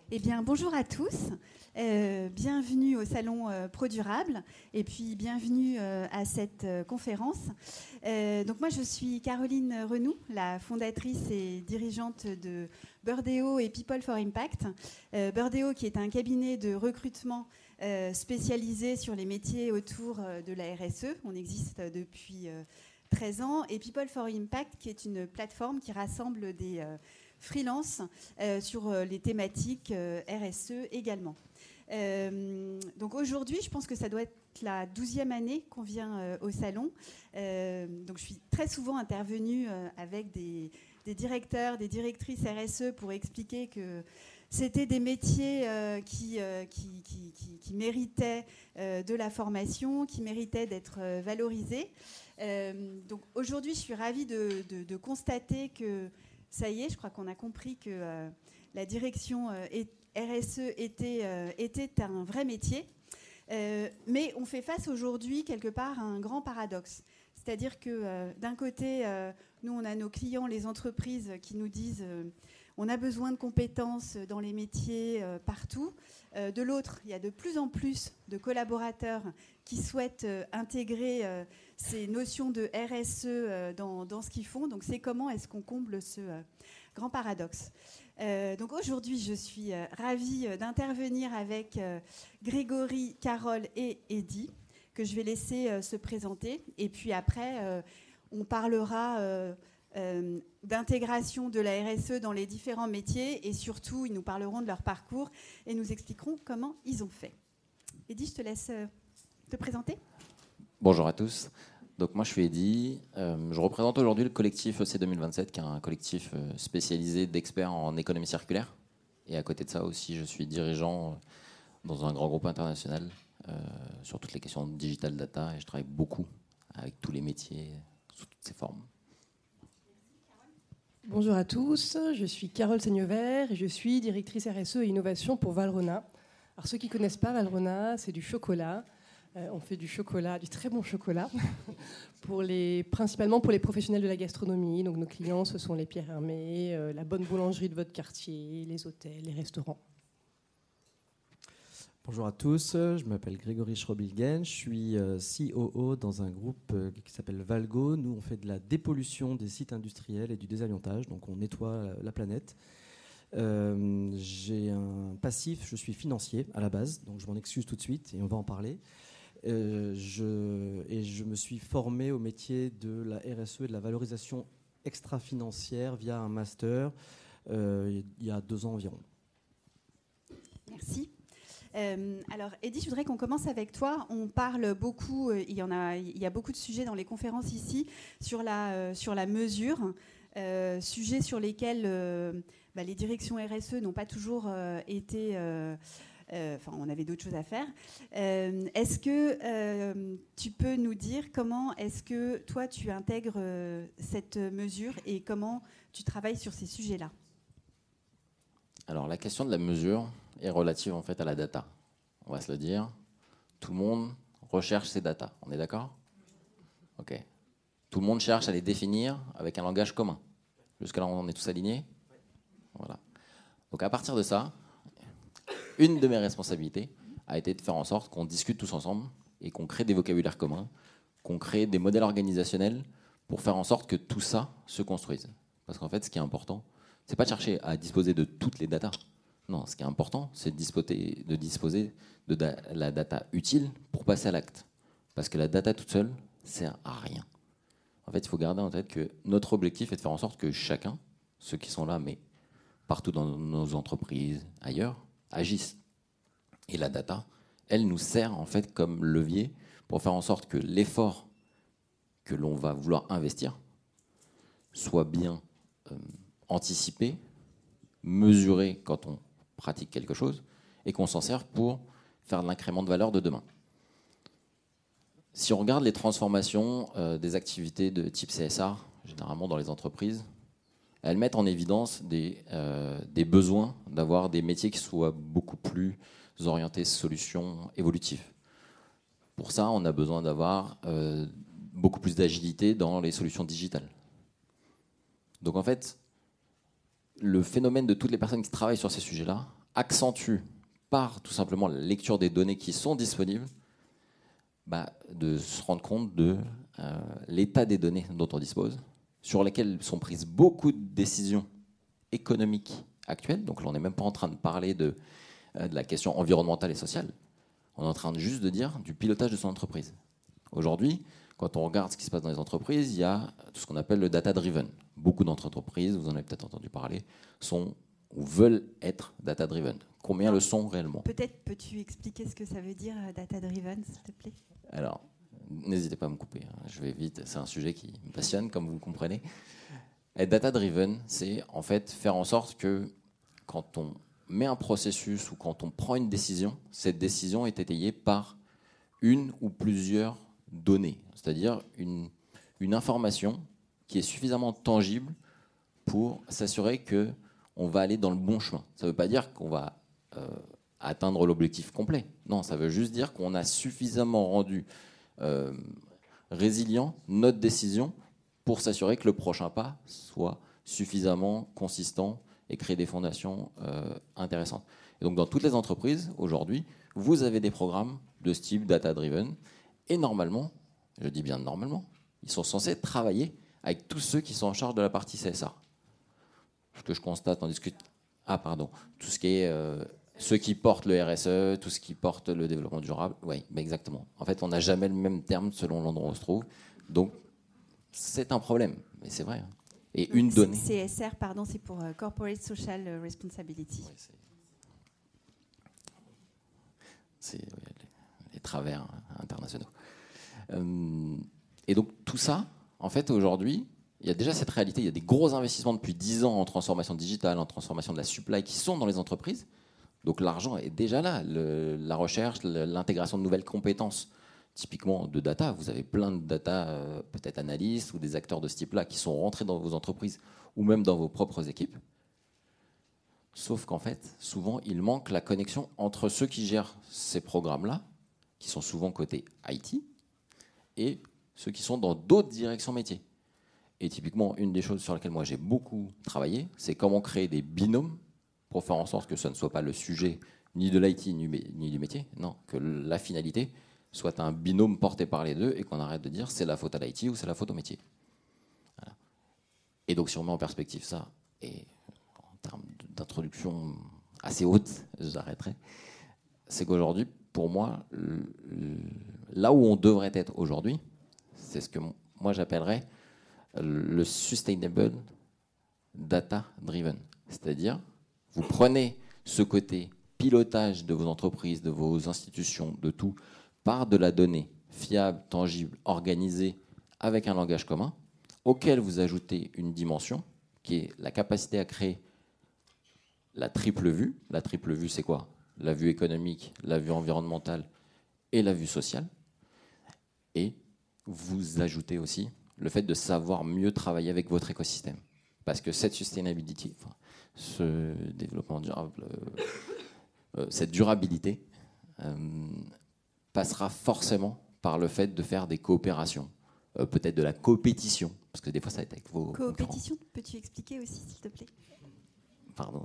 Eh bien, bonjour à tous. Bienvenue au Salon ProDurable et puis bienvenue à cette conférence. Donc moi, je suis Caroline Renoux, la fondatrice et dirigeante de Burdeo et People for Impact. Burdeo, qui est un cabinet de recrutement spécialisé sur les métiers autour de la RSE. On existe depuis 13 ans. Et People for Impact, qui est une plateforme qui rassemble des freelance sur les thématiques RSE également. Donc aujourd'hui, je pense que ça doit être la 12e année qu'on vient au salon. Donc je suis très souvent intervenue avec des directeurs, des directrices RSE pour expliquer que c'était des métiers qui méritaient de la formation, qui méritaient d'être valorisés. Donc aujourd'hui, je suis ravie de constater que ça y est, je crois qu'on a compris que la direction RSE était un vrai métier. Mais on fait face aujourd'hui, quelque part, à un grand paradoxe. C'est-à-dire que d'un côté, nous, on a nos clients, les entreprises, qui nous disent on a besoin de compétences dans les métiers partout. De l'autre, il y a de plus en plus de collaborateurs qui souhaitent intégrer ces notions de RSE dans ce qu'ils font. Donc, c'est comment est-ce qu'on comble ce grand paradoxe. Donc, aujourd'hui, je suis ravie d'intervenir avec Grégory, Carole et Eddy, que je vais laisser se présenter. Et puis après, on parlera d'intégration de la RSE dans les différents métiers et surtout, ils nous parleront de leur parcours et nous expliqueront comment ils ont fait. Eddy, je te laisse te présenter. Bonjour à tous. Donc moi, je suis Eddy. Je représente aujourd'hui le collectif EC 2027, qui est un collectif spécialisé d'experts en économie circulaire. Et à côté de ça aussi, je suis dirigeant dans un grand groupe international sur toutes les questions de digital data et je travaille beaucoup avec tous les métiers sous toutes ces formes. Bonjour à tous, je suis Carole Seignevert et je suis directrice RSE et innovation pour Valrhona. Alors ceux qui ne connaissent pas Valrhona, c'est du chocolat. On fait du chocolat, du très bon chocolat, principalement pour les professionnels de la gastronomie. Donc nos clients, ce sont les Pierre Hermé, la bonne boulangerie de votre quartier, les hôtels, les restaurants. Bonjour à tous, je m'appelle Grégory Schrobilgen, je suis COO dans un groupe qui s'appelle Valgo. Nous, on fait de la dépollution des sites industriels et du désamiantage, donc on nettoie la planète. J'ai un passif, je suis financier à la base, donc je m'en excuse tout de suite et on va en parler. Je me suis formé au métier de la RSE et de la valorisation extra-financière via un master il y a 2 ans environ. Merci. Alors, Eddy, je voudrais qu'on commence avec toi. On parle beaucoup, il y a beaucoup de sujets dans les conférences ici sur la mesure, sujets sur lesquels les directions RSE n'ont pas toujours été... on avait d'autres choses à faire. Est-ce que tu peux nous dire comment est-ce que toi, tu intègres cette mesure et comment tu travailles sur ces sujets-là ? Alors la question de la mesure est relative en fait à la data. On va se le dire. Tout le monde recherche ses data. On est d'accord ? Ok. Tout le monde cherche à les définir avec un langage commun. Jusque-là, on est tous alignés ? Voilà. Donc à partir de ça, une de mes responsabilités a été de faire en sorte qu'on discute tous ensemble et qu'on crée des vocabulaires communs, qu'on crée des modèles organisationnels pour faire en sorte que tout ça se construise. Parce qu'en fait, ce qui est important, c'est pas de chercher à disposer de toutes les datas. Non, ce qui est important, c'est de disposer de la data utile pour passer à l'acte. Parce que la data toute seule sert à rien. En fait, il faut garder en tête que notre objectif est de faire en sorte que chacun, ceux qui sont là, mais partout dans nos entreprises, ailleurs, agissent. Et la data, elle nous sert en fait comme levier pour faire en sorte que l'effort que l'on va vouloir investir soit bien anticipé, mesuré quand on pratique quelque chose et qu'on s'en sert pour faire de l'incrément de valeur de demain. Si on regarde les transformations des activités de type CSR, généralement dans les entreprises, elles mettent en évidence des besoins d'avoir des métiers qui soient beaucoup plus orientés solutions évolutives. Pour ça, on a besoin d'avoir beaucoup plus d'agilité dans les solutions digitales. Donc en fait, le phénomène de toutes les personnes qui travaillent sur ces sujets-là accentue par tout simplement la lecture des données qui sont disponibles, de se rendre compte de l'état des données dont on dispose, sur lesquelles sont prises beaucoup de décisions économiques actuelles. Donc là, on n'est même pas en train de parler de la question environnementale et sociale. On est en train juste de dire du pilotage de son entreprise. Aujourd'hui, quand on regarde ce qui se passe dans les entreprises, il y a tout ce qu'on appelle le data-driven. Beaucoup d'entreprises, vous en avez peut-être entendu parler, sont ou veulent être data-driven. Combien le sont réellement? Peut-être peux-tu expliquer ce que ça veut dire data-driven, s'il te plaît? Alors, n'hésitez pas à me couper, je vais vite, c'est un sujet qui me passionne, comme vous le comprenez. Être data-driven, c'est en fait faire en sorte que quand on met un processus ou quand on prend une décision, cette décision est étayée par une ou plusieurs données, c'est-à-dire une information qui est suffisamment tangible pour s'assurer qu'on va aller dans le bon chemin. Ça ne veut pas dire qu'on va atteindre l'objectif complet. Non, ça veut juste dire qu'on a suffisamment rendu résilient notre décision pour s'assurer que le prochain pas soit suffisamment consistant et créer des fondations intéressantes. Et donc dans toutes les entreprises, aujourd'hui, vous avez des programmes de ce type data-driven. Et normalement, je dis bien normalement, ils sont censés travailler avec tous ceux qui sont en charge de la partie CSA. Ce que je constate en discutant... tout ce qui est... ceux qui portent le RSE, tout ce qui porte le développement durable. Oui, exactement. En fait, on n'a jamais le même terme selon l'endroit où on se trouve. Donc, c'est un problème. Mais c'est vrai. Et une donnée... CSR, pardon, c'est pour Corporate Social Responsibility. Oui, c'est les travers internationaux. Et donc, tout ça, en fait, aujourd'hui, il y a déjà cette réalité. Il y a des gros investissements depuis 10 ans en transformation digitale, en transformation de la supply qui sont dans les entreprises. Donc l'argent est déjà là. La recherche, l'intégration de nouvelles compétences, typiquement de data. Vous avez plein de data, peut-être analystes ou des acteurs de ce type-là qui sont rentrés dans vos entreprises ou même dans vos propres équipes. Sauf qu'en fait, souvent, il manque la connexion entre ceux qui gèrent ces programmes-là, qui sont souvent côté IT, et ceux qui sont dans d'autres directions métiers. Et typiquement, une des choses sur lesquelles moi j'ai beaucoup travaillé, c'est comment créer des binômes pour faire en sorte que ce ne soit pas le sujet ni de l'IT ni du métier, non, que la finalité soit un binôme porté par les deux et qu'on arrête de dire c'est la faute à l'IT ou c'est la faute au métier. Voilà. Et donc si on met en perspective ça, et en termes d'introduction assez haute, j'arrêterai, c'est qu'aujourd'hui, pour moi, là où on devrait être aujourd'hui, c'est ce que moi j'appellerais le sustainable data driven. C'est-à-dire, vous prenez ce côté pilotage de vos entreprises, de vos institutions, de tout, par de la donnée fiable, tangible, organisée, avec un langage commun, auquel vous ajoutez une dimension qui est la capacité à créer la triple vue. La triple vue, c'est quoi? La vue économique, la vue environnementale et la vue sociale. Et vous ajoutez aussi le fait de savoir mieux travailler avec votre écosystème. Parce que cette sustainability, ce développement durable, cette durabilité passera forcément par le fait de faire des coopérations, peut-être de la coopétition, parce que des fois ça va être avec vos coopétition, peux-tu expliquer aussi, s'il te plaît? Pardon,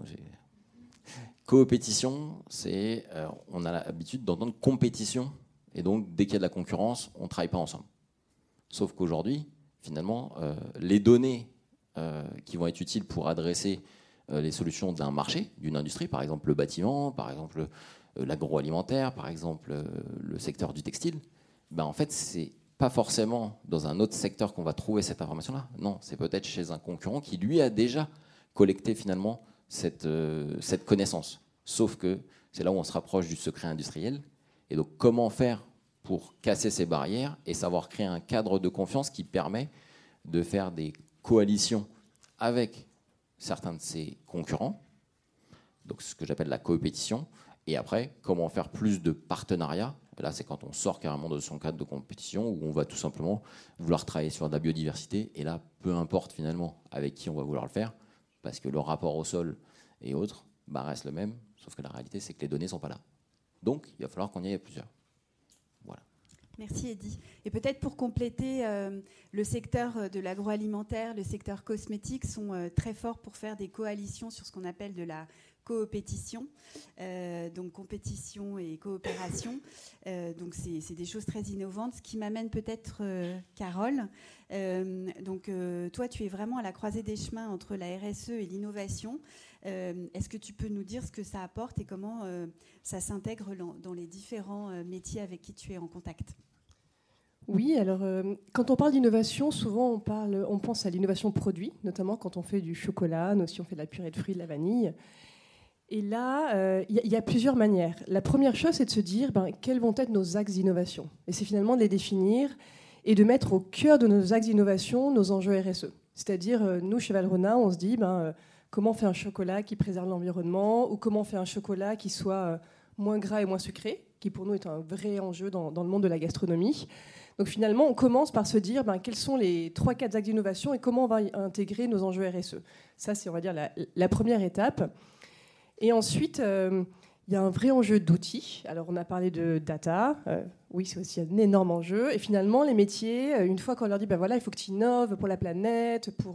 coopétition, c'est on a l'habitude d'entendre compétition, et donc dès qu'il y a de la concurrence, on ne travaille pas ensemble. Sauf qu'aujourd'hui, finalement, les données qui vont être utiles pour adresser les solutions d'un marché, d'une industrie, par exemple le bâtiment, par exemple l'agroalimentaire, par exemple le secteur du textile, en fait, c'est pas forcément dans un autre secteur qu'on va trouver cette information-là. Non, c'est peut-être chez un concurrent qui, lui, a déjà collecté finalement cette connaissance. Sauf que c'est là où on se rapproche du secret industriel. Et donc, comment faire pour casser ces barrières et savoir créer un cadre de confiance qui permet de faire des coalitions avec certains de ses concurrents, donc ce que j'appelle la coopétition, et après, comment faire plus de partenariats. Là, c'est quand on sort carrément de son cadre de compétition, où on va tout simplement vouloir travailler sur de la biodiversité, et là, peu importe finalement avec qui on va vouloir le faire, parce que le rapport au sol et autres reste le même, sauf que la réalité, c'est que les données ne sont pas là. Donc, il va falloir qu'on y aille à plusieurs. Voilà. Merci Eddy. Et peut-être pour compléter, le secteur de l'agroalimentaire, le secteur cosmétique sont très forts pour faire des coalitions sur ce qu'on appelle de la coopétition, donc compétition et coopération. Donc c'est des choses très innovantes. Ce qui m'amène peut-être, Carole, donc toi tu es vraiment à la croisée des chemins entre la RSE et l'innovation. Est-ce que tu peux nous dire ce que ça apporte et comment ça s'intègre dans les différents métiers avec qui tu es en contact ? Oui, alors quand on parle d'innovation, souvent on pense à l'innovation produit, notamment quand on fait du chocolat, mais aussi on fait de la purée de fruits, de la vanille. Et là, il y a plusieurs manières. La première chose, c'est de se dire quels vont être nos axes d'innovation. Et c'est finalement de les définir et de mettre au cœur de nos axes d'innovation nos enjeux RSE. C'est-à-dire, nous, chez Valrhona, on se dit comment on fait un chocolat qui préserve l'environnement ou comment on fait un chocolat qui soit moins gras et moins sucré, qui pour nous est un vrai enjeu dans le monde de la gastronomie. Donc finalement, on commence par se dire quels sont les 3-4 axes d'innovation et comment on va intégrer nos enjeux RSE. Ça, c'est, on va dire, la première étape. Et ensuite, il y a un vrai enjeu d'outils. Alors, on a parlé de data. Oui, c'est aussi un énorme enjeu. Et finalement, les métiers, une fois qu'on leur dit, il faut que tu innoves pour la planète, pour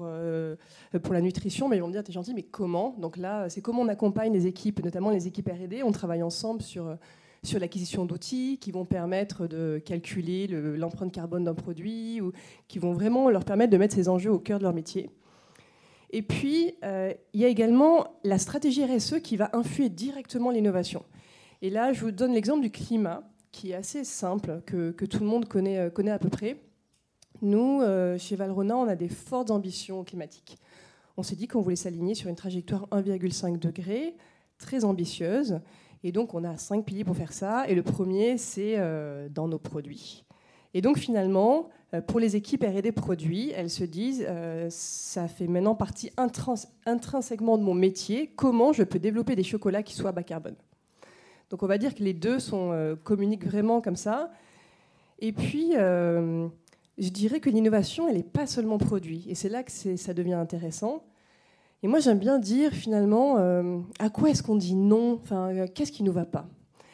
la nutrition, ils vont me dire, t'es gentil, mais comment ? Donc là, c'est comment on accompagne les équipes, notamment les équipes R&D. On travaille ensemble sur l'acquisition d'outils qui vont permettre de calculer l'empreinte carbone d'un produit ou qui vont vraiment leur permettre de mettre ces enjeux au cœur de leur métier. Et puis, il y a également la stratégie RSE qui va influer directement l'innovation. Et là, je vous donne l'exemple du climat, qui est assez simple, que tout le monde connaît à peu près. Nous, chez Valrhona, on a des fortes ambitions climatiques. On s'est dit qu'on voulait s'aligner sur une trajectoire 1,5 degré, très ambitieuse. Et donc, on a 5 piliers pour faire ça. Et le premier, c'est dans nos produits. Et donc, finalement, pour les équipes R&D produits, elles se disent ça fait maintenant partie intrinsèquement de mon métier. Comment je peux développer des chocolats qui soient bas carbone ? Donc, on va dire que les deux communiquent vraiment comme ça. Et puis, je dirais que l'innovation, elle n'est pas seulement produit. Et c'est là que ça devient intéressant. Et moi, j'aime bien dire, finalement, à quoi est-ce qu'on dit non ? Qu'est-ce qui ne nous va pas ?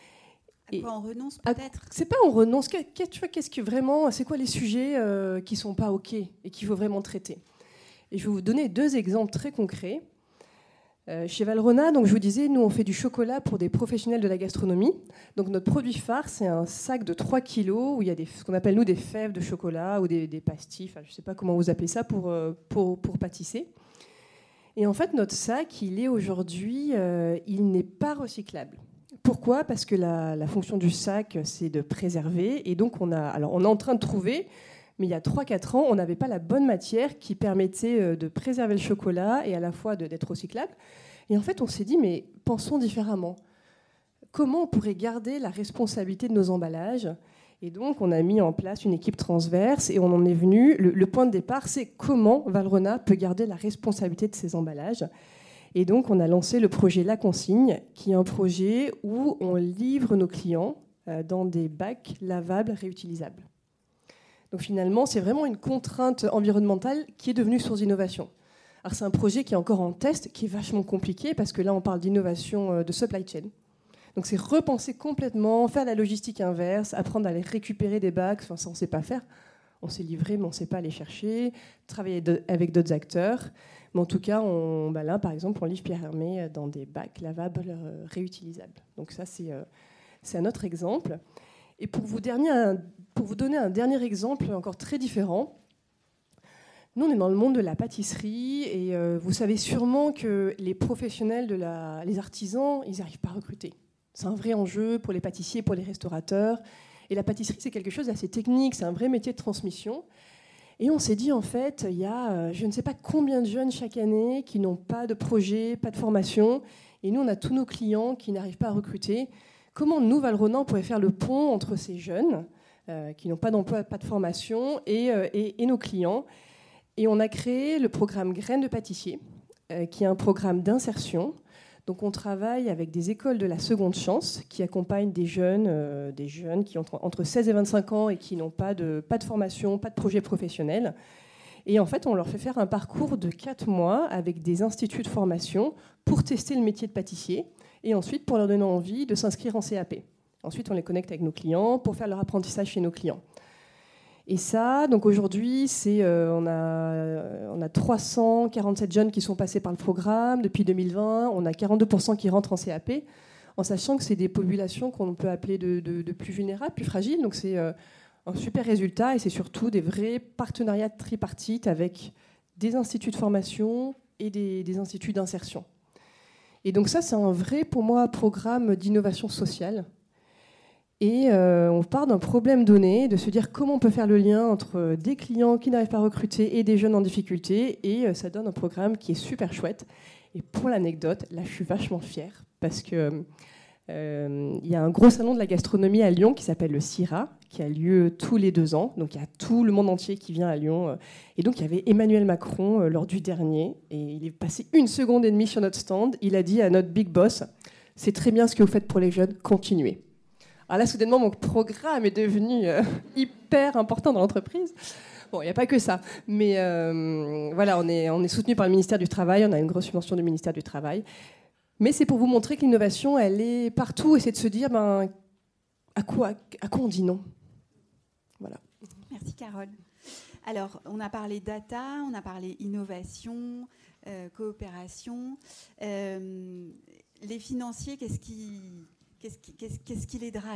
À quoi on renonce, peut-être ? C'est pas on renonce. Qu'est-ce que vraiment, c'est quoi les sujets qui ne sont pas OK et qu'il faut vraiment traiter ? Et je vais vous donner 2 exemples très concrets. Chez Valrhona, donc, je vous disais, nous, on fait du chocolat pour des professionnels de la gastronomie. Donc, notre produit phare, c'est un sac de 3 kilos où il y a ce qu'on appelle, nous, des fèves de chocolat ou des pastilles. Je ne sais pas comment vous appelez ça pour pâtisser. Et en fait, notre sac, il est aujourd'hui, il n'est pas recyclable. Pourquoi ? Parce que la fonction du sac, c'est de préserver. Et donc, on est en train de trouver, mais il y a 3-4 ans, on n'avait pas la bonne matière qui permettait de préserver le chocolat et à la fois d'être recyclable. Et en fait, on s'est dit, mais pensons différemment. Comment on pourrait garder la responsabilité de nos emballages ? Et donc, on a mis en place une équipe transverse et on en est venu. Le point de départ, c'est comment Valrhona peut garder la responsabilité de ses emballages. Et donc, on a lancé le projet La Consigne, qui est un projet où on livre nos clients dans des bacs lavables réutilisables. Donc, finalement, c'est vraiment une contrainte environnementale qui est devenue source d'innovation. Alors, c'est un projet qui est encore en test, qui est vachement compliqué, parce que là, on parle d'innovation de supply chain. Donc, c'est repenser complètement, faire la logistique inverse, apprendre à aller récupérer des bacs. Ça, on ne sait pas faire. On sait livrer, mais on ne sait pas aller chercher. Travailler avec d'autres acteurs. Mais en tout cas, là, par exemple, on livre Pierre Hermé dans des bacs lavables réutilisables. Donc ça, c'est un autre exemple. Et pour vous donner un dernier exemple encore très différent, nous, on est dans le monde de la pâtisserie et vous savez sûrement que les professionnels, les artisans, ils n'arrivent pas à recruter. C'est un vrai enjeu pour les pâtissiers, pour les restaurateurs. Et la pâtisserie, c'est quelque chose d'assez technique, c'est un vrai métier de transmission. Et on s'est dit, en fait, il y a je ne sais pas combien de jeunes chaque année qui n'ont pas de projet, pas de formation. Et nous, on a tous nos clients qui n'arrivent pas à recruter. Comment nous, Valrhona, on pourrait faire le pont entre ces jeunes qui n'ont pas d'emploi, pas de formation et nos clients ? Et on a créé le programme Graines de pâtissier, qui est un programme d'insertion. Donc on travaille avec des écoles de la seconde chance qui accompagnent des jeunes qui ont entre 16 et 25 ans et qui n'ont pas de formation, pas de projet professionnel. Et en fait, on leur fait faire un parcours de 4 mois avec des instituts de formation pour tester le métier de pâtissier et ensuite pour leur donner envie de s'inscrire en CAP. Ensuite, on les connecte avec nos clients pour faire leur apprentissage chez nos clients. Et ça, donc aujourd'hui, on a 347 jeunes qui sont passés par le programme depuis 2020. On a 42% qui rentrent en CAP, en sachant que c'est des populations qu'on peut appeler de plus vulnérables, plus fragiles. Donc c'est un super résultat, et c'est surtout des vrais partenariats tripartites avec des instituts de formation et des instituts d'insertion. Et donc ça, c'est un vrai, pour moi, programme d'innovation sociale. Et on part d'un problème donné, de se dire comment on peut faire le lien entre des clients qui n'arrivent pas à recruter et des jeunes en difficulté. Et ça donne un programme qui est super chouette. Et pour l'anecdote, là, je suis vachement fière parce que il y a un gros salon de la gastronomie à Lyon qui s'appelle le CIRA, qui a lieu tous les 2 ans. Donc il y a tout le monde entier qui vient à Lyon. Et donc il y avait Emmanuel Macron lors du dernier. Et il est passé 1 seconde et demie sur notre stand. Il a dit à notre big boss, c'est très bien ce que vous faites pour les jeunes, continuez. Alors là, soudainement, mon programme est devenu hyper important dans l'entreprise. Bon, il n'y a pas que ça. Mais voilà, on est soutenu par le ministère du Travail. On a une grosse subvention du ministère du Travail. Mais c'est pour vous montrer que l'innovation, elle est partout. Et c'est de se dire, à quoi on dit non. Voilà. Merci, Carole. Alors, on a parlé data, on a parlé innovation, coopération. Les financiers, qu'est-ce qui les drive ?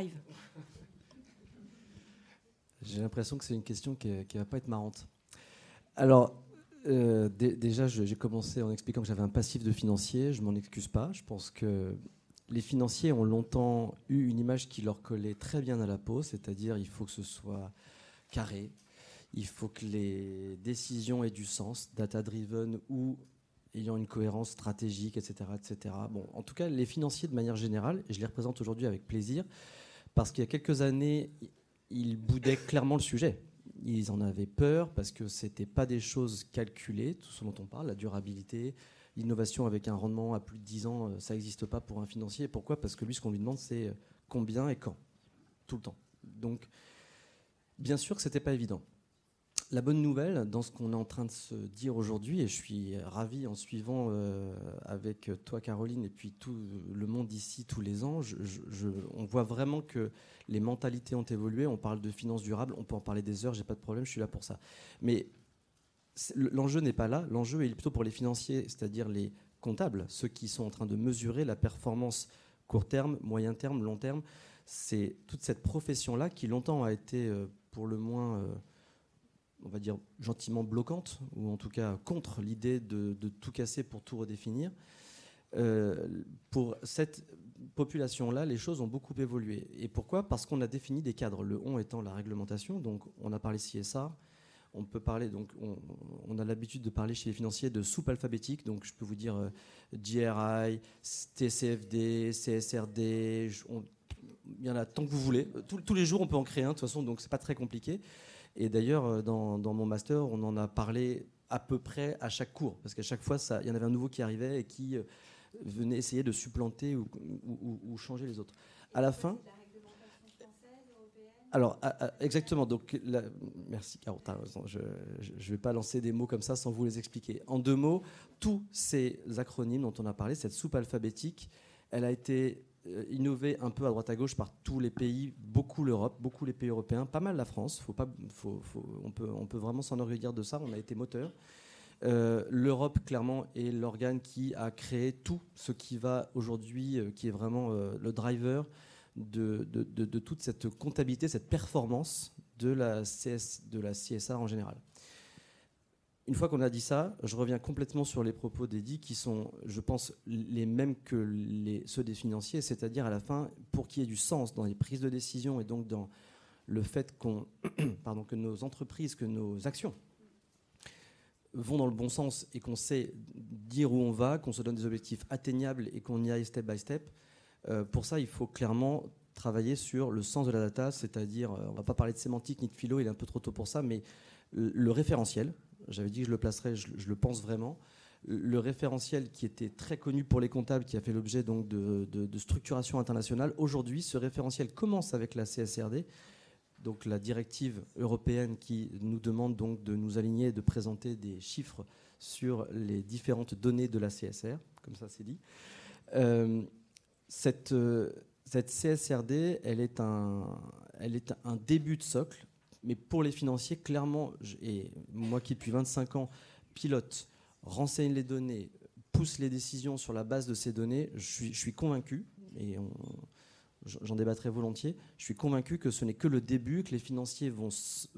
J'ai l'impression que c'est une question qui ne va pas être marrante. Alors, déjà, j'ai commencé en expliquant que j'avais un passif de financier. Je ne m'en excuse pas. Je pense que les financiers ont longtemps eu une image qui leur collait très bien à la peau, c'est-à-dire il faut que ce soit carré, il faut que les décisions aient du sens, data-driven ou ayant une cohérence stratégique, etc., etc. Bon, en tout cas, les financiers, de manière générale, et je les représente aujourd'hui avec plaisir, parce qu'il y a quelques années, ils boudaient clairement le sujet. Ils en avaient peur parce que ce n'était pas des choses calculées, tout ce dont on parle, la durabilité, l'innovation avec un rendement à plus de 10 ans, ça n'existe pas pour un financier. Pourquoi ? Parce que lui, ce qu'on lui demande, c'est combien et quand, tout le temps. Donc, bien sûr que ce n'était pas évident. La bonne nouvelle, dans ce qu'on est en train de se dire aujourd'hui, et je suis ravi en suivant avec toi, Caroline, et puis tout le monde ici tous les ans, on voit vraiment que les mentalités ont évolué. On parle de finances durables, on peut en parler des heures, j'ai pas de problème, je suis là pour ça. Mais l'enjeu n'est pas là, l'enjeu est plutôt pour les financiers, c'est-à-dire les comptables, ceux qui sont en train de mesurer la performance court terme, moyen terme, long terme. C'est toute cette profession-là qui longtemps a été pour le moins... on va dire gentiment bloquante, ou en tout cas contre l'idée de tout casser pour tout redéfinir. Pour cette population-là, les choses ont beaucoup évolué. Et pourquoi ? Parce qu'on a défini des cadres, le on étant la réglementation, donc on a parlé CSA, on peut parler, donc on a l'habitude de parler chez les financiers de soupe alphabétique, donc je peux vous dire GRI, TCFD, CSRD, il y en a tant que vous voulez. Tous les jours, on peut en créer un, de toute façon, donc c'est pas très compliqué. Et d'ailleurs, dans mon master, on en a parlé à peu près à chaque cours, parce qu'à chaque fois, il y en avait un nouveau qui arrivait et qui venait essayer de supplanter ou changer les autres. À la fin... Alors, exactement. Donc, merci, Caro, t'as raison. Je ne vais pas lancer des mots comme ça sans vous les expliquer. En 2 mots, tous ces acronymes dont on a parlé, cette soupe alphabétique, elle a été innové un peu à droite à gauche par tous les pays, beaucoup l'Europe, beaucoup les pays européens, pas mal la France. On peut vraiment s'enorgueillir de ça. On a été moteur. L'Europe, clairement, est l'organe qui a créé tout ce qui va aujourd'hui, qui est vraiment le driver de toute cette comptabilité, cette performance de la CSA en général. Une fois qu'on a dit ça, je reviens complètement sur les propos d'Eddy qui sont, je pense, les mêmes que ceux des financiers, c'est-à-dire à la fin, pour qu'il y ait du sens dans les prises de décision et donc dans le fait que nos entreprises, que nos actions vont dans le bon sens et qu'on sait dire où on va, qu'on se donne des objectifs atteignables et qu'on y aille step by step. Pour ça, il faut clairement travailler sur le sens de la data, c'est-à-dire, on ne va pas parler de sémantique ni de philo, il est un peu trop tôt pour ça, mais le référentiel. J'avais dit que je le placerais, je le pense vraiment. Le référentiel qui était très connu pour les comptables, qui a fait l'objet donc de structuration internationale. Aujourd'hui, ce référentiel commence avec la CSRD, donc la directive européenne qui nous demande donc de nous aligner et de présenter des chiffres sur les différentes données de la CSR, comme ça c'est dit. Cette CSRD, elle est un début de socle, Mais pour les financiers, clairement, et moi qui depuis 25 ans pilote, renseigne les données, pousse les décisions sur la base de ces données, je suis convaincu, et j'en débattrai volontiers, je suis convaincu que ce n'est que le début, que les financiers vont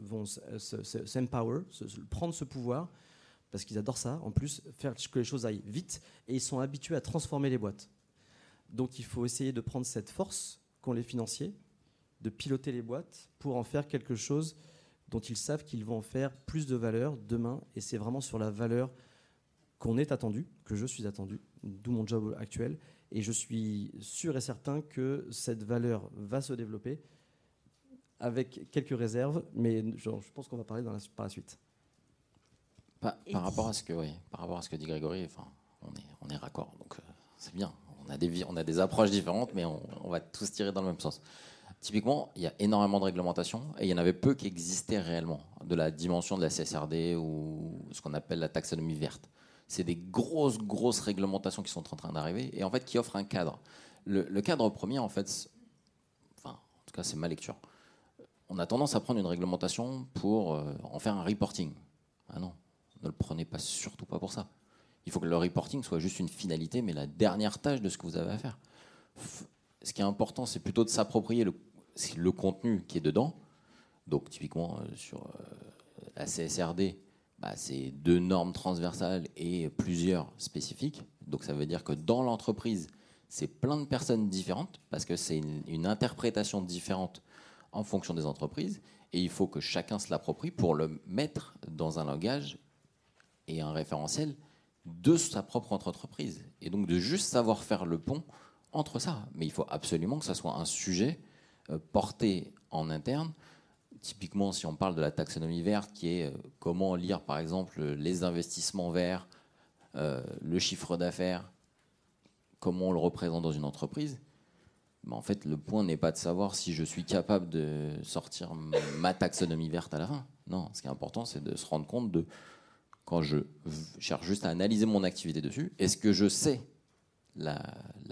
s'empower, prendre ce pouvoir, parce qu'ils adorent ça, en plus, faire que les choses aillent vite, et ils sont habitués à transformer les boîtes. Donc il faut essayer de prendre cette force qu'ont les financiers, de piloter les boîtes pour en faire quelque chose dont ils savent qu'ils vont en faire plus de valeur demain, et c'est vraiment sur la valeur qu'on est attendu, que je suis attendu, d'où mon job actuel, et je suis sûr et certain que cette valeur va se développer avec quelques réserves, mais je pense qu'on va parler par la suite. Par rapport à ce que dit Grégory, enfin, on est raccord, donc c'est bien. On a des approches différentes, mais on va tous tirer dans le même sens. Typiquement, il y a énormément de réglementations et il y en avait peu qui existaient réellement, de la dimension de la CSRD ou ce qu'on appelle la taxonomie verte. C'est des grosses réglementations qui sont en train d'arriver et en fait qui offrent un cadre. Le cadre premier, en fait, en tout cas c'est ma lecture. On a tendance à prendre une réglementation pour en faire un reporting. Ah non, ne le prenez pas, surtout pas pour ça. Il faut que le reporting soit juste une finalité, mais la dernière tâche de ce que vous avez à faire. Ce qui est important, c'est plutôt de s'approprier le contenu qui est dedans. Donc typiquement sur la CSRD, c'est 2 normes transversales et plusieurs spécifiques. Donc ça veut dire que dans l'entreprise, c'est plein de personnes différentes, parce que c'est une interprétation différente en fonction des entreprises, et il faut que chacun se l'approprie pour le mettre dans un langage et un référentiel de sa propre entreprise. Et donc de juste savoir faire le pont entre ça. Mais il faut absolument que ça soit un sujet porté en interne. Typiquement, si on parle de la taxonomie verte, qui est comment lire, par exemple, les investissements verts, le chiffre d'affaires, comment on le représente dans une entreprise, en fait, le point n'est pas de savoir si je suis capable de sortir ma taxonomie verte à la fin. Non, ce qui est important, c'est de se rendre compte de, quand je cherche juste à analyser mon activité dessus, est-ce que je sais la lire ?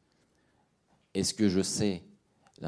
Est-ce que je sais l'interpréter ?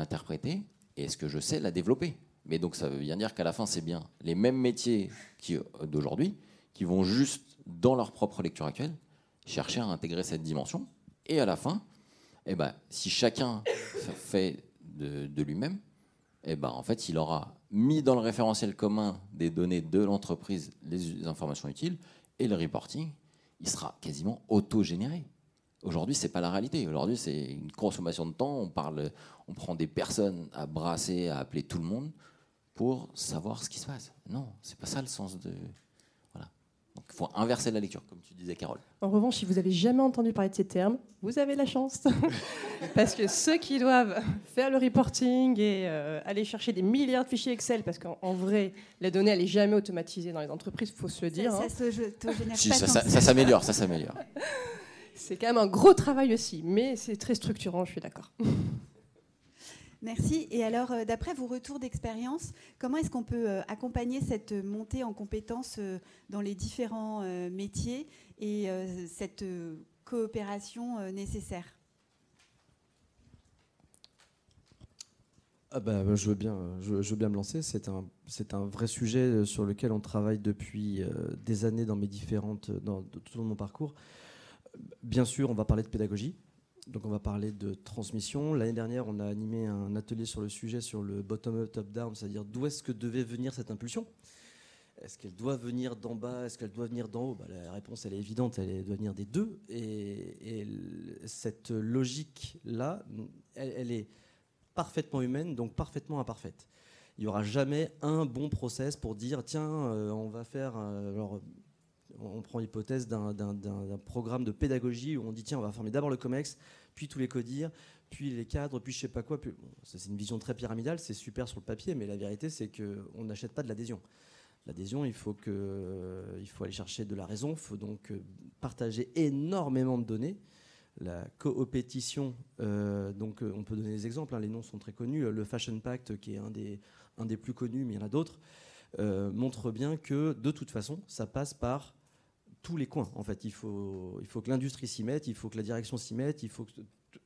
Et est-ce que je sais la développer ? Mais donc ça veut bien dire qu'à la fin, c'est bien les mêmes métiers d'aujourd'hui qui vont juste, dans leur propre lecture actuelle, chercher à intégrer cette dimension. Et à la fin, si chacun fait de lui-même, en fait, il aura mis dans le référentiel commun des données de l'entreprise les informations utiles, et le reporting, il sera quasiment auto-généré. Aujourd'hui, c'est pas la réalité. Aujourd'hui, c'est une consommation de temps. On prend des personnes à brasser, à appeler tout le monde pour savoir ce qui se passe. Non, c'est pas ça le sens de. Voilà. Donc, il faut inverser la lecture, comme tu disais, Carole. En revanche, si vous avez jamais entendu parler de ces termes, vous avez la chance, parce que ceux qui doivent faire le reporting et aller chercher des milliards de fichiers Excel, parce qu'en vrai, la donnée elle est jamais automatisée dans les entreprises, il faut se le dire. Ça s'autogénère Si, pas. ça s'améliore, ça s'améliore. C'est quand même un gros travail aussi, mais c'est très structurant, je suis d'accord. Merci. Et alors, d'après vos retours d'expérience, comment est-ce qu'on peut accompagner cette montée en compétences dans les différents métiers et cette coopération nécessaire ? Je veux bien me lancer. C'est un vrai sujet sur lequel on travaille depuis des années dans tout mon parcours. Bien sûr, on va parler de pédagogie. Donc on va parler de transmission. L'année dernière, on a animé un atelier sur le sujet, sur le bottom-up, top-down, c'est-à-dire d'où est-ce que devait venir cette impulsion ? Est-ce qu'elle doit venir d'en bas ? Est-ce qu'elle doit venir d'en haut ? La réponse, elle est évidente, elle doit venir des deux. Et cette logique-là, elle est parfaitement humaine, donc parfaitement imparfaite. Il n'y aura jamais un bon process pour dire, tiens, on va faire... on prend l'hypothèse d'un programme de pédagogie où on dit tiens, on va former d'abord le COMEX, puis tous les CODIR, puis les cadres, puis je sais pas quoi. Ça, c'est une vision très pyramidale, c'est super sur le papier, mais la vérité, c'est qu'on n'achète pas de l'adhésion. L'adhésion, il faut aller chercher de la raison, il faut donc partager énormément de données. La coopétition, donc on peut donner des exemples, les noms sont très connus. Le Fashion Pact, qui est un des plus connus, mais il y en a d'autres, montre bien que de toute façon, ça passe par tous les coins. En fait, il faut que l'industrie s'y mette, il faut que la direction s'y mette, il faut que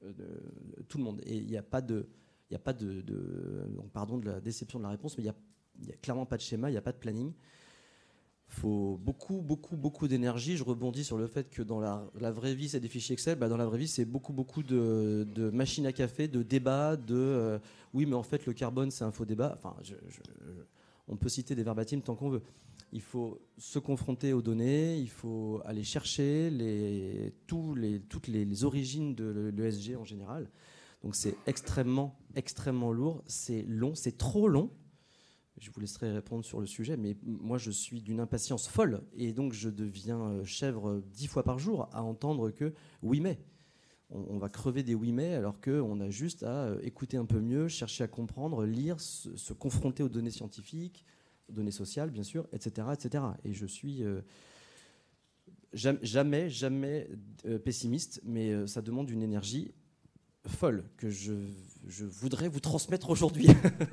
tout le monde. Et il n'y a pas de pardon de la déception de la réponse, mais il Il n'y a clairement pas de schéma, il n'y a pas de planning. Il faut beaucoup d'énergie. Je rebondis sur le fait que dans la vraie vie, c'est des fichiers Excel. Dans la vraie vie, c'est beaucoup de machines à café, de débats, oui, mais en fait, le carbone, c'est un faux débat. Enfin, on peut citer des verbatims tant qu'on veut. Il faut se confronter aux données, il faut aller chercher toutes les origines de l'ESG en général. Donc c'est extrêmement lourd, c'est long, c'est trop long. Je vous laisserai répondre sur le sujet, mais moi je suis d'une impatience folle et donc je deviens chèvre 10 fois par jour à entendre que oui mais. On va crever des oui mais alors qu'on a juste à écouter un peu mieux, chercher à comprendre, lire, se confronter aux données scientifiques, aux données sociales bien sûr, etc. etc. Et je suis jamais pessimiste, mais ça demande une énergie folle que je voudrais vous transmettre aujourd'hui.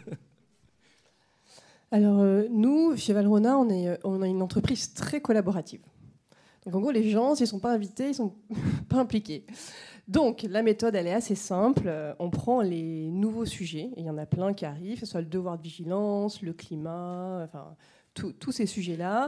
Alors, nous, chez Valrhona, on a une entreprise très collaborative. Donc, en gros, les gens, s'ils ne sont pas invités, ils ne sont pas impliqués. Donc, la méthode, elle est assez simple. On prend les nouveaux sujets, et il y en a plein qui arrivent, que ce soit le devoir de vigilance, le climat, enfin, tous ces sujets-là.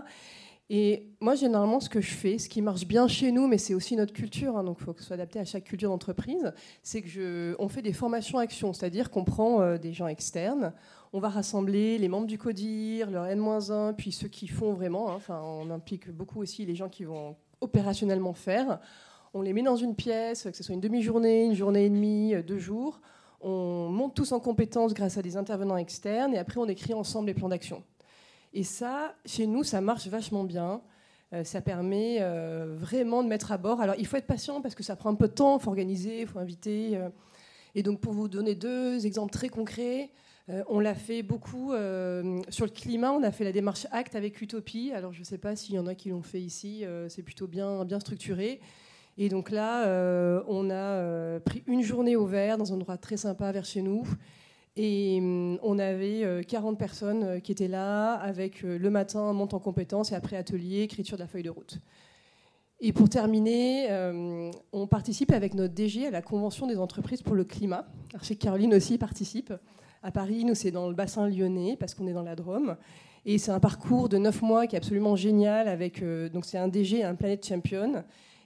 Et moi, généralement, ce que je fais, ce qui marche bien chez nous, mais c'est aussi notre culture, donc il faut que ce soit adapté à chaque culture d'entreprise, c'est qu'on fait des formations actions, c'est-à-dire qu'on prend des gens externes, on va rassembler les membres du CODIR, leur N-1, puis ceux qui font vraiment, enfin, on implique beaucoup aussi les gens qui vont opérationnellement faire. On les met dans une pièce, que ce soit une demi-journée, une journée et demie, 2 jours. On monte tous en compétences grâce à des intervenants externes, et après on écrit ensemble les plans d'action. Et ça, chez nous, ça marche vachement bien. Ça permet vraiment de mettre à bord. Alors, il faut être patient parce que ça prend un peu de temps, il faut organiser, il faut inviter. Et donc, pour vous donner 2 exemples très concrets, on l'a fait beaucoup sur le climat. On a fait la démarche ACT avec Utopie. Alors, je ne sais pas s'il y en a qui l'ont fait ici. C'est plutôt bien structuré. Et donc là, on a pris une journée au vert dans un endroit très sympa vers chez nous. Et on avait 40 personnes qui étaient là, avec le matin, monte en compétences, et après atelier, écriture de la feuille de route. Et pour terminer, on participe avec notre DG à la Convention des entreprises pour le climat. Alors, je sais que Caroline aussi participe. À Paris, nous, c'est dans le bassin lyonnais, parce qu'on est dans la Drôme. Et c'est un parcours de 9 mois qui est absolument génial. Donc c'est un DG et un Planet Champion.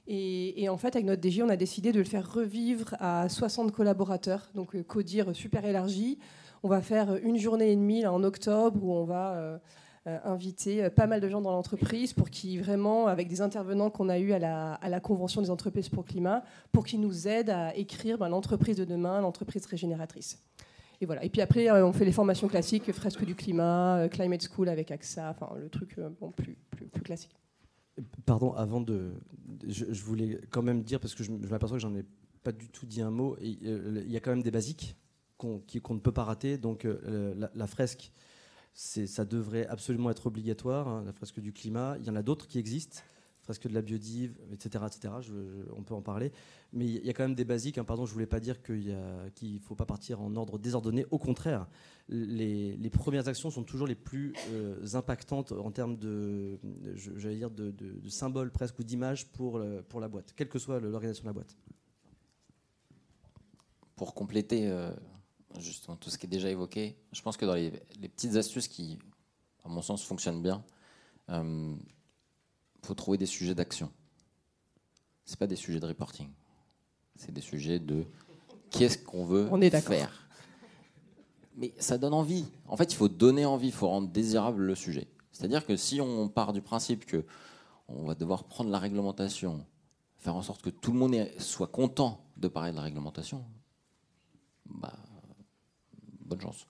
Et en fait, avec notre DG, on a décidé de le faire revivre à 60 collaborateurs, donc CODIR super élargi. On va faire une journée et demie là, en octobre où on va inviter pas mal de gens dans l'entreprise pour qu'ils vraiment, avec des intervenants qu'on a eus à la Convention des entreprises pour le climat, pour qu'ils nous aident à écrire l'entreprise de demain, l'entreprise régénératrice. Et voilà. Et puis après, on fait les formations classiques, fresque du climat, Climate School avec AXA, enfin le truc plus classique. Pardon, avant je voulais quand même dire, parce que je m'aperçois que j'en ai pas du tout dit un mot, et il y a quand même des basiques qu'on ne peut pas rater. Donc la fresque, ça devrait absolument être obligatoire, hein, la fresque du climat. Il y en a d'autres qui existent, fresque de la biodive, etc. On peut en parler. Mais il y a quand même des basiques. Hein, pardon, je ne voulais pas dire qu'il ne faut pas partir en ordre désordonné. Au contraire, les premières actions sont toujours les plus impactantes en termes de symboles presque ou d'images pour la boîte, quelle que soit l'organisation de la boîte. Pour compléter justement tout ce qui est déjà évoqué, je pense que dans les petites astuces qui, à mon sens, fonctionnent bien, faut trouver des sujets d'action. C'est pas des sujets de reporting. C'est des sujets de qu'est-ce qu'on veut faire. Mais ça donne envie. En fait, il faut donner envie, il faut rendre désirable le sujet. C'est-à-dire que si on part du principe qu'on va devoir prendre la réglementation, faire en sorte que tout le monde soit content de parler de la réglementation, bonne chance.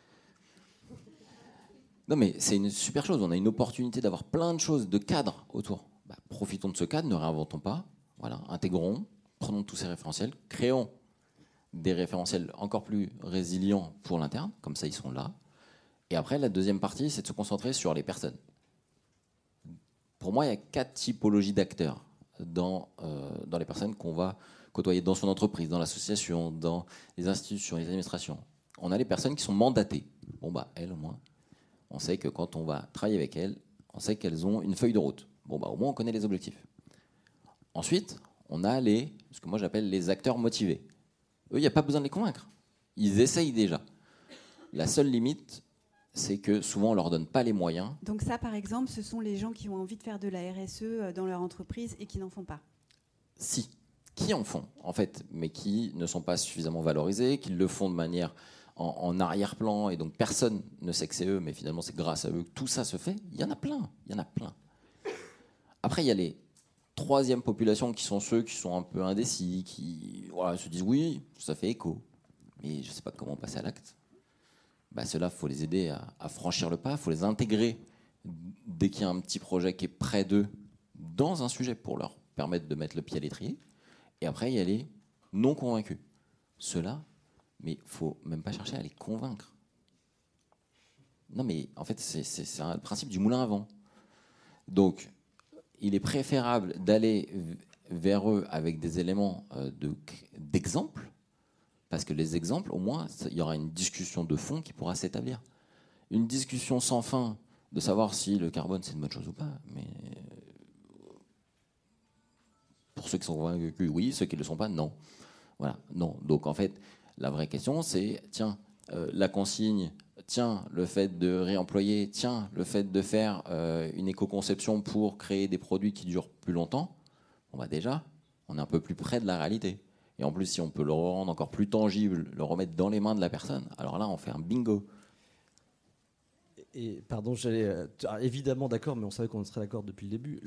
Non, mais c'est une super chose. On a une opportunité d'avoir plein de choses, de cadres autour. Profitons de ce cadre, ne réinventons pas. Voilà, intégrons, prenons tous ces référentiels, créons des référentiels encore plus résilients pour l'interne, comme ça ils sont là. Et après, la deuxième partie, c'est de se concentrer sur les personnes. Pour moi, il y a 4 typologies d'acteurs dans les personnes qu'on va côtoyer dans son entreprise, dans l'association, dans les institutions, les administrations. On a les personnes qui sont mandatées. Elles au moins, on sait que quand on va travailler avec elles, on sait qu'elles ont une feuille de route. Au moins, on connaît les objectifs. Ensuite, on a ce que moi j'appelle les acteurs motivés. Eux, il n'y a pas besoin de les convaincre. Ils essayent déjà. La seule limite, c'est que souvent on leur donne pas les moyens. Donc ça, par exemple, ce sont les gens qui ont envie de faire de la RSE dans leur entreprise et qui n'en font pas. Si, qui en font en fait, mais qui ne sont pas suffisamment valorisés, qui le font de manière en arrière-plan, et donc personne ne sait que c'est eux, mais finalement c'est grâce à eux que tout ça se fait. Il y en a plein. Après, il y a les troisième populations qui sont ceux qui sont un peu indécis, qui se disent oui, ça fait écho, mais je ne sais pas comment passer à l'acte. Ceux-là, il faut les aider à franchir le pas, il faut les intégrer dès qu'il y a un petit projet qui est près d'eux dans un sujet pour leur permettre de mettre le pied à l'étrier. Et après, il y a les non convaincus. Ceux-là, mais il ne faut même pas chercher à les convaincre. Non, mais en fait, c'est un principe du moulin à vent. Donc, il est préférable d'aller vers eux avec des éléments d'exemple, parce que les exemples, au moins, il y aura une discussion de fond qui pourra s'établir. Une discussion sans fin de savoir si le carbone c'est une bonne chose ou pas, mais pour ceux qui sont convaincus, oui, ceux qui ne le sont pas, non. Voilà, non. Donc en fait, la vraie question, c'est, tiens, la consigne, tiens, le fait de réemployer, tiens, le fait de faire une éco-conception pour créer des produits qui durent plus longtemps, déjà, on est un peu plus près de la réalité. Et en plus, si on peut le rendre encore plus tangible, le remettre dans les mains de la personne, alors là, on fait un bingo. Et pardon, évidemment d'accord, mais on savait qu'on serait d'accord depuis le début.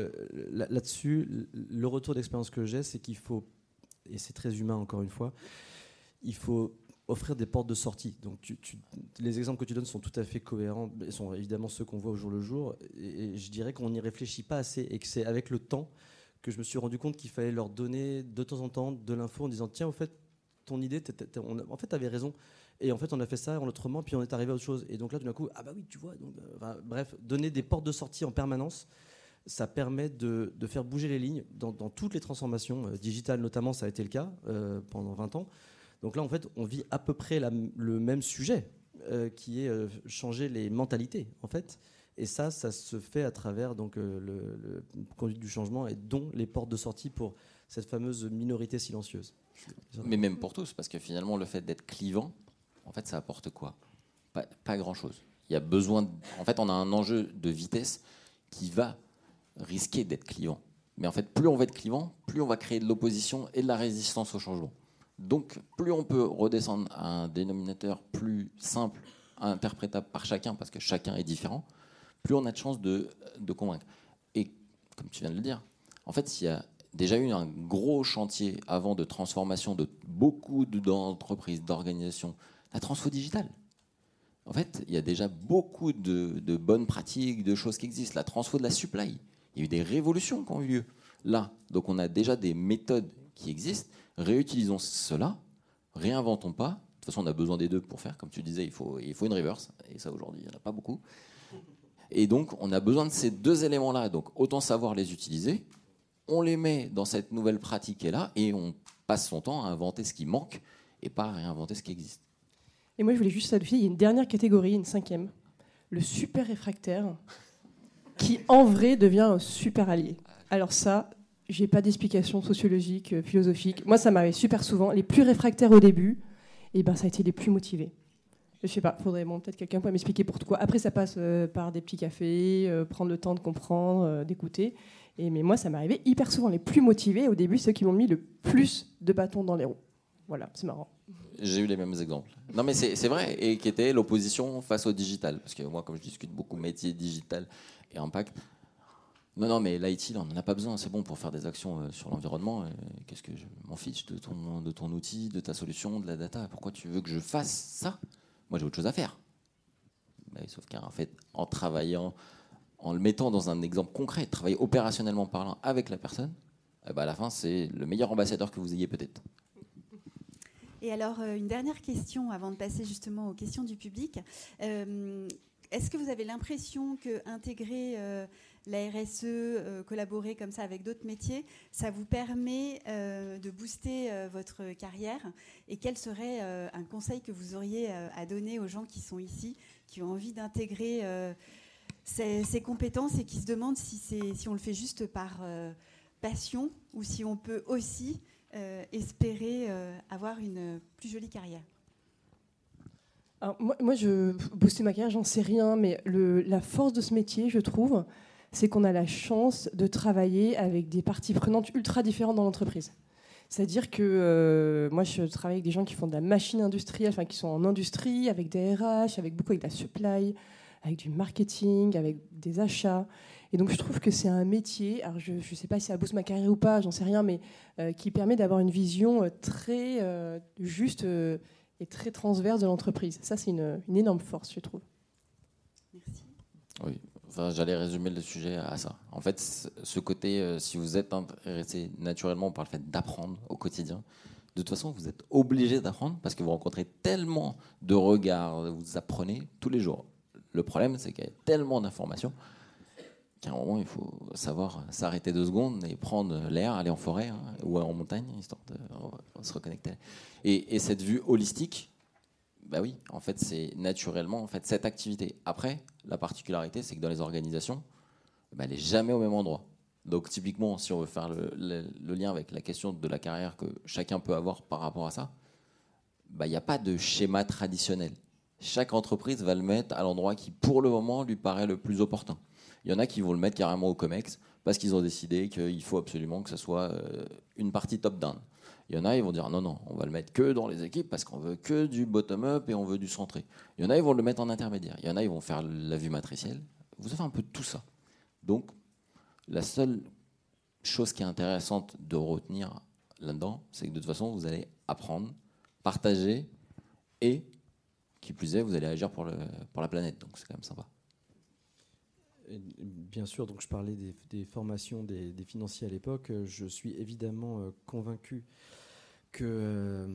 Là-dessus, le retour d'expérience que j'ai, c'est qu'il faut, et c'est très humain encore une fois, il faut offrir des portes de sortie. Donc les exemples que tu donnes sont tout à fait cohérents, sont évidemment ceux qu'on voit au jour le jour, et je dirais qu'on n'y réfléchit pas assez, et que c'est avec le temps que je me suis rendu compte qu'il fallait leur donner de temps en temps de l'info en disant tiens, au fait, ton idée, en fait, t'avais raison. Et en fait, on a fait ça autrement, puis on est arrivé à autre chose. Et donc là, tout d'un coup, ah bah oui, tu vois. Donc, bref, donner des portes de sortie en permanence, ça permet de faire bouger les lignes dans toutes les transformations digitales, notamment, ça a été le cas pendant 20 ans. Donc là, en fait, on vit à peu près le même sujet, qui est changer les mentalités, en fait. Et ça se fait à travers donc, le conduite du changement, et dont les portes de sortie pour cette fameuse minorité silencieuse. Mais même pour tous, parce que finalement, le fait d'être clivant, en fait, ça apporte quoi ? Pas grand-chose. Il y a besoin en fait, on a un enjeu de vitesse qui va risquer d'être clivant. Mais en fait, plus on va être clivant, plus on va créer de l'opposition et de la résistance au changement. Donc, plus on peut redescendre à un dénominateur plus simple, interprétable par chacun, parce que chacun est différent, plus on a de chances de convaincre. Et comme tu viens de le dire, en fait, il y a déjà eu un gros chantier avant de transformation de beaucoup d'entreprises, d'organisations, la transfo digitale. En fait, il y a déjà beaucoup de bonnes pratiques, de choses qui existent. La transfo de la supply, il y a eu des révolutions qui ont eu lieu là. Donc on a déjà des méthodes qui existent. Réutilisons cela, réinventons pas. De toute façon, on a besoin des deux pour faire. Comme tu disais, il faut une reverse. Et ça, aujourd'hui, il n'y en a pas beaucoup. Et donc, on a besoin de ces deux éléments-là. Donc, autant savoir les utiliser. On les met dans cette nouvelle pratique qui est là et on passe son temps à inventer ce qui manque et pas à réinventer ce qui existe. Et moi, je voulais juste ajouter, il y a une dernière catégorie, une cinquième, le super réfractaire, qui en vrai devient un super allié. Alors ça, j'ai pas d'explication sociologique, philosophique. Moi, ça m'arrive super souvent. Les plus réfractaires au début, ça a été les plus motivés. Je sais pas, faudrait peut-être quelqu'un pourrait m'expliquer pourquoi. Après, ça passe par des petits cafés, prendre le temps de comprendre, d'écouter. Mais moi, ça m'arrivait hyper souvent. Les plus motivés au début, ceux qui m'ont mis le plus de bâtons dans les roues. Voilà, c'est marrant. J'ai eu les mêmes exemples. Non, mais c'est vrai, et qui était l'opposition face au digital. Parce que moi, comme je discute beaucoup métier digital et impact, non, mais l'IT, on n'en a pas besoin, c'est bon pour faire des actions sur l'environnement. Qu'est-ce que je m'en fiche de ton outil, de ta solution, de la data ? Pourquoi tu veux que je fasse ça ? Moi, j'ai autre chose à faire. Mais, sauf qu'en fait, en travaillant, en le mettant dans un exemple concret, travailler opérationnellement parlant avec la personne, à la fin, c'est le meilleur ambassadeur que vous ayez peut-être. Et alors, une dernière question avant de passer justement aux questions du public. Est-ce que vous avez l'impression qu'intégrer la RSE, collaborer comme ça avec d'autres métiers, ça vous permet de booster votre carrière ? Et quel serait un conseil que vous auriez à donner aux gens qui sont ici, qui ont envie d'intégrer ces compétences et qui se demandent si on le fait juste par passion ou si on peut aussi espérer avoir une plus jolie carrière ? Alors, moi, booster ma carrière, j'en sais rien, mais la force de ce métier, je trouve, c'est qu'on a la chance de travailler avec des parties prenantes ultra différentes dans l'entreprise. C'est-à-dire que moi, je travaille avec des gens qui font de la machine industrielle, enfin qui sont en industrie, avec des RH, avec de la supply, avec du marketing, avec des achats. Et donc, je trouve que c'est un métier, alors je ne sais pas si ça booste ma carrière ou pas, j'en sais rien, mais qui permet d'avoir une vision très juste et très transverse de l'entreprise. Ça, c'est une énorme force, je trouve. Merci. Oui, enfin, j'allais résumer le sujet à ça. En fait, ce côté, si vous êtes intéressé naturellement par le fait d'apprendre au quotidien, de toute façon, vous êtes obligé d'apprendre parce que vous rencontrez tellement de regards, vous apprenez tous les jours. Le problème, c'est qu'il y a tellement d'informations qu'à un moment, il faut savoir s'arrêter 2 secondes et prendre l'air, aller en forêt ou en montagne, histoire de se reconnecter. Et cette vue holistique, bah oui, en fait, c'est naturellement cette activité. Après, la particularité, c'est que dans les organisations, elle n'est jamais au même endroit. Donc, typiquement, si on veut faire le lien avec la question de la carrière que chacun peut avoir par rapport à ça, il n'y a pas de schéma traditionnel. Chaque entreprise va le mettre à l'endroit qui, pour le moment, lui paraît le plus opportun. Il y en a qui vont le mettre carrément au COMEX parce qu'ils ont décidé qu'il faut absolument que ce soit une partie top-down. Il y en a, ils vont dire non, on va le mettre que dans les équipes parce qu'on veut que du bottom-up et on veut du centré. Il y en a, ils vont le mettre en intermédiaire. Il y en a, ils vont faire la vue matricielle. Vous avez un peu de tout ça. Donc, la seule chose qui est intéressante de retenir là-dedans, c'est que de toute façon, vous allez apprendre, partager et, qui plus est, vous allez agir pour la planète. Donc, c'est quand même sympa. Et bien sûr, donc je parlais des formations des financiers à l'époque. Je suis évidemment convaincu que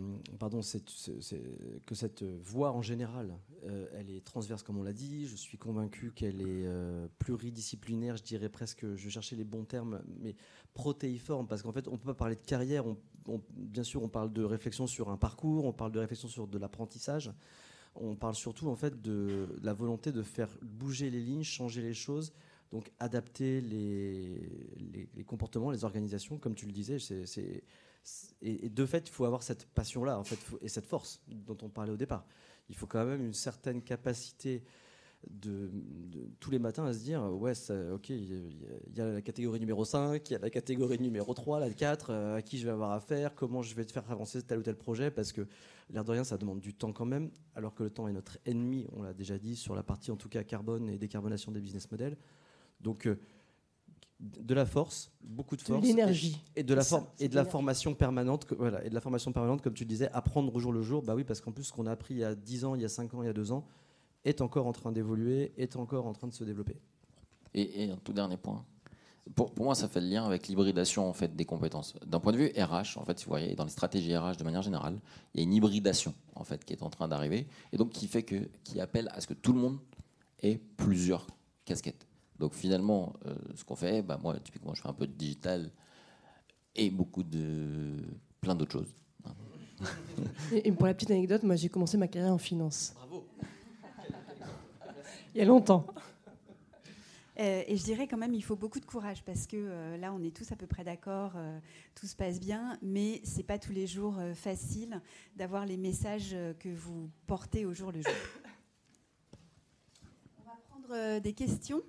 cette voie en général, elle est transverse comme on l'a dit. Je suis convaincu qu'elle est pluridisciplinaire, je dirais presque, je cherchais les bons termes, mais protéiforme, parce qu'en fait on ne peut pas parler de carrière. Bien sûr, on parle de réflexion sur un parcours, on parle de réflexion sur de l'apprentissage. On parle surtout en fait de la volonté de faire bouger les lignes, changer les choses, donc adapter les comportements, les organisations, comme tu le disais. Et de fait, il faut avoir cette passion-là en fait, et cette force dont on parlait au départ. Il faut quand même une certaine capacité de tous les matins à se dire ouais, ok, il y a la catégorie numéro 5, il y a la catégorie numéro 3, la 4, à qui je vais avoir affaire, comment je vais te faire avancer tel ou tel projet, parce que l'air de rien, ça demande du temps quand même, alors que le temps est notre ennemi, on l'a déjà dit, sur la partie en tout cas carbone et décarbonation des business models. Donc de la force, beaucoup de force, de l'énergie et de la formation permanente, et de la formation permanente, comme tu le disais, apprendre au jour le jour. Bah oui, parce qu'en plus, ce qu'on a appris il y a 10 ans, il y a 5 ans, il y a 2 ans, est encore en train d'évoluer, est encore en train de se développer. Et un tout dernier point. Pour moi, ça fait le lien avec l'hybridation en fait, des compétences. D'un point de vue RH, en fait, vous voyez, dans les stratégies RH de manière générale, il y a une hybridation en fait, qui est en train d'arriver, et donc qui appelle à ce que tout le monde ait plusieurs casquettes. Donc finalement, ce qu'on fait, moi, typiquement, je fais un peu de digital et plein d'autres choses. Et pour la petite anecdote, moi, j'ai commencé ma carrière en finance. Bravo. Il y a longtemps. Et je dirais quand même il faut beaucoup de courage parce que là on est tous à peu près d'accord, tout se passe bien, mais c'est pas tous les jours facile d'avoir les messages que vous portez au jour le jour. On va prendre des questions.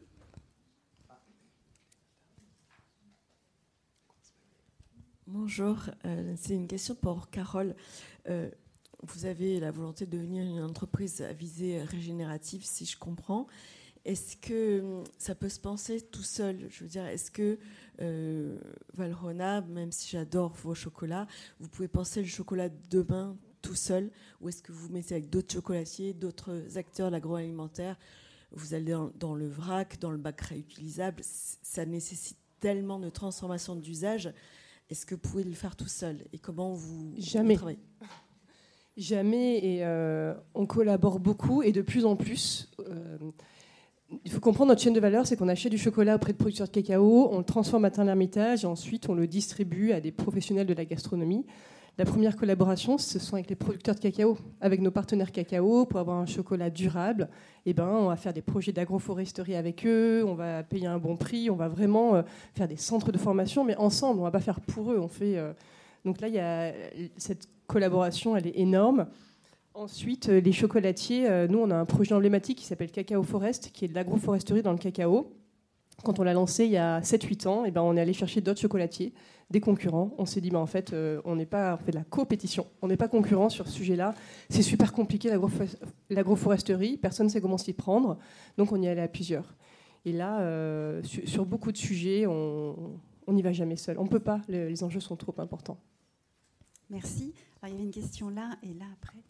Bonjour, c'est une question pour Carole. Vous avez la volonté de devenir une entreprise à visée régénérative, si je comprends. Est-ce que ça peut se penser tout seul ? Je veux dire, est-ce que Valrhona, même si j'adore vos chocolats, vous pouvez penser le chocolat de demain tout seul ? Ou est-ce que vous mettez avec d'autres chocolatiers, d'autres acteurs de l'agroalimentaire ? Vous allez dans le vrac, dans le bac réutilisable. Ça nécessite tellement de transformation d'usage. Est-ce que vous pouvez le faire tout seul ? Et comment vous travaillez ? Jamais. Et on collabore beaucoup et de plus en plus. Il faut comprendre notre chaîne de valeur, c'est qu'on achète du chocolat auprès de producteurs de cacao, on le transforme à Tain-l'Hermitage et ensuite on le distribue à des professionnels de la gastronomie. La première collaboration, ce sont avec les producteurs de cacao, avec nos partenaires cacao, pour avoir un chocolat durable. On va faire des projets d'agroforesterie avec eux, on va payer un bon prix, on va vraiment faire des centres de formation, mais ensemble, on ne va pas faire pour eux. Donc là, cette collaboration, elle est énorme. Ensuite, les chocolatiers, nous, on a un projet emblématique qui s'appelle Cacao Forest, qui est de l'agroforesterie dans le cacao. Quand on l'a lancé il y a 7-8 ans, on est allé chercher d'autres chocolatiers, des concurrents. On s'est dit, on fait de la compétition, on n'est pas concurrents sur ce sujet-là. C'est super compliqué, l'agroforesterie, personne ne sait comment s'y prendre, donc on y est allé à plusieurs. Et là, sur beaucoup de sujets, on n'y va jamais seul. On ne peut pas, les enjeux sont trop importants. Merci. Alors, il y avait une question là et là après.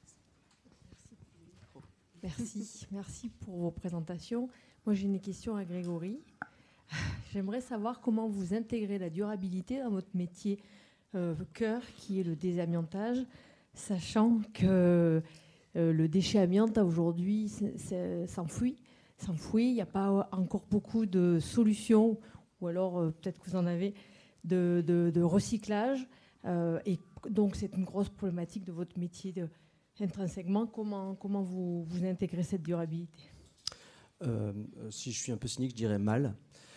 Merci pour vos présentations. Moi, j'ai une question à Grégory. J'aimerais savoir comment vous intégrez la durabilité dans votre métier cœur, qui est le désamiantage, sachant que le déchet amiante, aujourd'hui, s'enfuit. Il n'y a pas encore beaucoup de solutions, ou alors peut-être que vous en avez, de recyclage. Et donc, c'est une grosse problématique de votre métier intrinsèquement. Comment vous intégrez cette durabilité ? Si je suis un peu cynique, je dirais mal,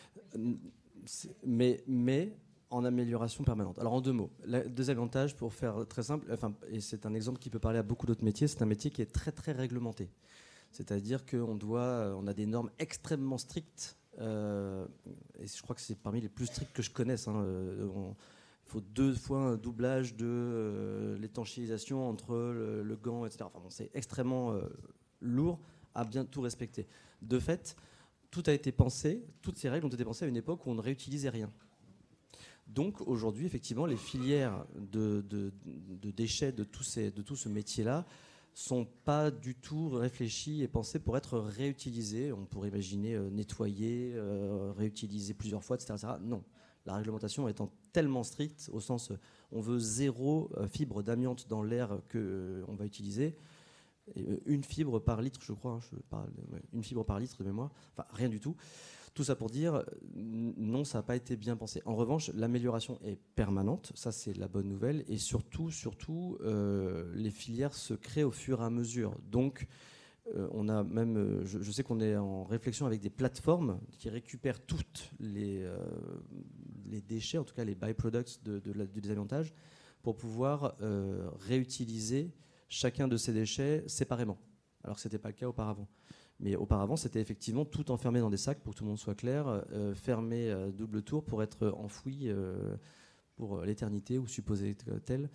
mais en amélioration permanente. Alors en 2 mots, le désamiantage, pour faire très simple, et c'est un exemple qui peut parler à beaucoup d'autres métiers, c'est un métier qui est très très réglementé. C'est-à-dire qu'on a des normes extrêmement strictes, et je crois que c'est parmi les plus strictes que je connaisse. Il faut 2 fois un doublage de l'étanchéisation entre le gant, etc. C'est extrêmement lourd à bien tout respecter. De fait, toutes ces règles ont été pensées à une époque où on ne réutilisait rien. Donc aujourd'hui, effectivement, les filières de déchets de tout ce métier-là sont pas du tout réfléchies et pensées pour être réutilisées. On pourrait imaginer nettoyer, réutiliser plusieurs fois, etc., etc. Non. La réglementation étant tellement stricte, au sens on veut 0 fibre d'amiante dans l'air qu'on va utiliser, une fibre par litre, je crois, une fibre par litre de mémoire, rien du tout. Tout ça pour dire, non, ça n'a pas été bien pensé. En revanche, l'amélioration est permanente, ça c'est la bonne nouvelle, et surtout, les filières se créent au fur et à mesure. Donc, on a même, je sais qu'on est en réflexion avec des plateformes qui récupèrent toutes les déchets, en tout cas les byproducts du désamiantage, pour pouvoir réutiliser chacun de ces déchets séparément, alors que ce n'était pas le cas auparavant. Mais auparavant, c'était effectivement tout enfermé dans des sacs, pour que tout le monde soit clair, fermé double tour pour être enfoui pour l'éternité, ou supposé tel,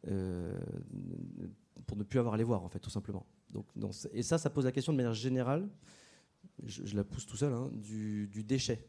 pour ne plus avoir à les voir, en fait, tout simplement. Donc, et ça pose la question de manière générale, je la pousse tout seul, du déchet.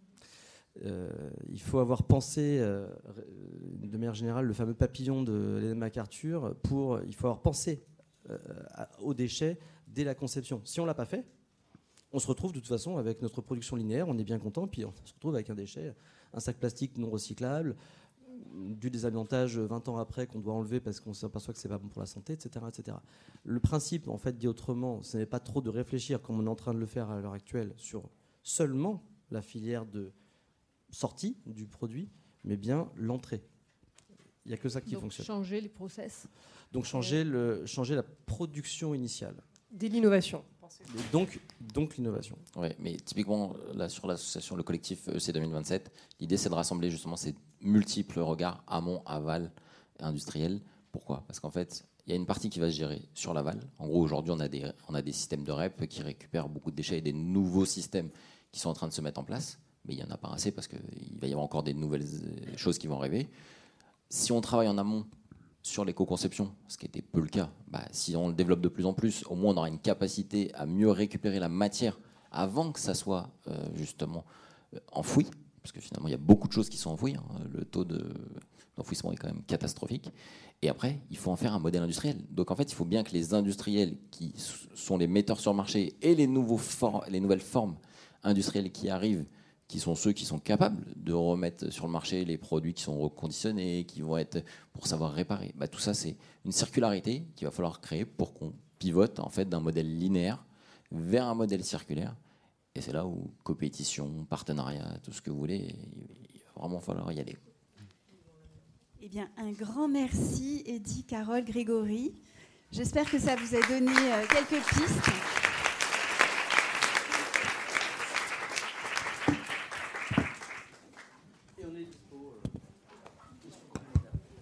Il faut avoir pensé, de manière générale, le fameux papillon de Ellen MacArthur, il faut avoir pensé aux déchets dès la conception. Si on ne l'a pas fait, on se retrouve de toute façon avec notre production linéaire, on est bien content, puis on se retrouve avec un déchet, un sac plastique non recyclable, du désamiantage 20 ans après qu'on doit enlever parce qu'on s'aperçoit que c'est pas bon pour la santé, etc., etc. Le principe, en fait, dit autrement, ce n'est pas trop de réfléchir, comme on est en train de le faire à l'heure actuelle, sur seulement la filière de sortie du produit, mais bien l'entrée. Il n'y a que ça qui fonctionne. Donc changer les process. Donc changer la production initiale. Dès l'innovation. Donc l'innovation. Oui, mais typiquement, là, sur l'association, le collectif EC 2027, l'idée, c'est de rassembler justement ces multiples regards amont, aval, industriel. Pourquoi ? Parce qu'en fait, il y a une partie qui va se gérer sur l'aval. En gros, aujourd'hui, on a des systèmes de REP qui récupèrent beaucoup de déchets et des nouveaux systèmes qui sont en train de se mettre en place. Mais il n'y en a pas assez parce qu'il va y avoir encore des nouvelles choses qui vont arriver. Si on travaille en amont sur l'éco-conception, ce qui était peu le cas, si on le développe de plus en plus, au moins on aura une capacité à mieux récupérer la matière avant que ça soit justement enfoui, parce que finalement il y a beaucoup de choses qui sont enfouies, le taux d'enfouissement est quand même catastrophique, et après il faut en faire un modèle industriel. Donc en fait il faut bien que les industriels qui sont les metteurs sur le marché et les nouvelles formes industrielles qui arrivent, qui sont ceux qui sont capables de remettre sur le marché les produits qui sont reconditionnés, qui vont être pour savoir réparer. Tout ça, c'est une circularité qu'il va falloir créer pour qu'on pivote en fait d'un modèle linéaire vers un modèle circulaire. Et c'est là où compétition, partenariat, tout ce que vous voulez, il va vraiment falloir y aller. Eh bien, un grand merci, Eddy, Carole, Grégory. J'espère que ça vous a donné quelques pistes.